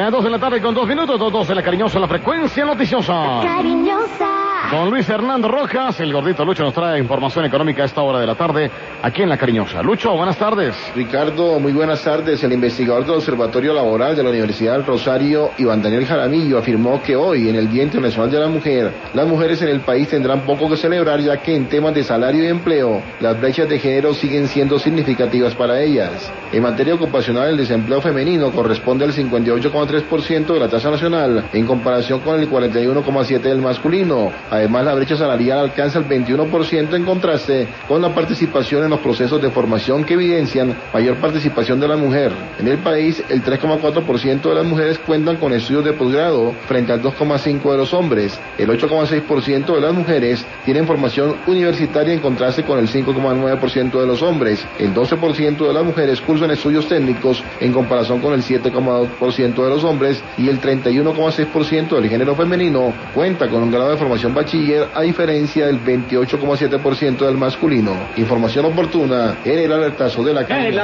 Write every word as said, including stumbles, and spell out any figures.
Eh, dos de la tarde con dos minutos, dos, dos de la Cariñosa, la frecuencia noticiosa. Cariñosa. Con Luis Hernando Rojas, el gordito Lucho nos trae información económica a esta hora de la tarde, aquí en La Cariñosa. Lucho, buenas tardes. Ricardo, muy buenas tardes. El investigador del Observatorio Laboral de la Universidad del Rosario, Iván Daniel Jaramillo, afirmó que hoy, en el Día Internacional de la Mujer, las mujeres en el país tendrán poco que celebrar, ya que en temas de salario y empleo, las brechas de género siguen siendo significativas para ellas. En materia ocupacional, el desempleo femenino corresponde al cincuenta y ocho coma tres por ciento de la tasa nacional, en comparación con el cuarenta y uno coma siete por ciento del masculino. Además, la brecha salarial alcanza el veintiuno por ciento, en contraste con la participación en los procesos de formación que evidencian mayor participación de la mujer. En el país, el tres coma cuatro por ciento de las mujeres cuentan con estudios de posgrado, frente al dos coma cinco por ciento de los hombres. El ocho coma seis por ciento de las mujeres tienen formación universitaria, en contraste con el cinco coma nueve por ciento de los hombres. El doce por ciento de las mujeres cursan estudios técnicos, en comparación con el siete coma dos por ciento de los hombres, y el treinta y uno coma seis por ciento del género femenino cuenta con un grado de formación bachiller, a diferencia del veintiocho coma siete por ciento del masculino. Información oportuna en el alertazo de la calle.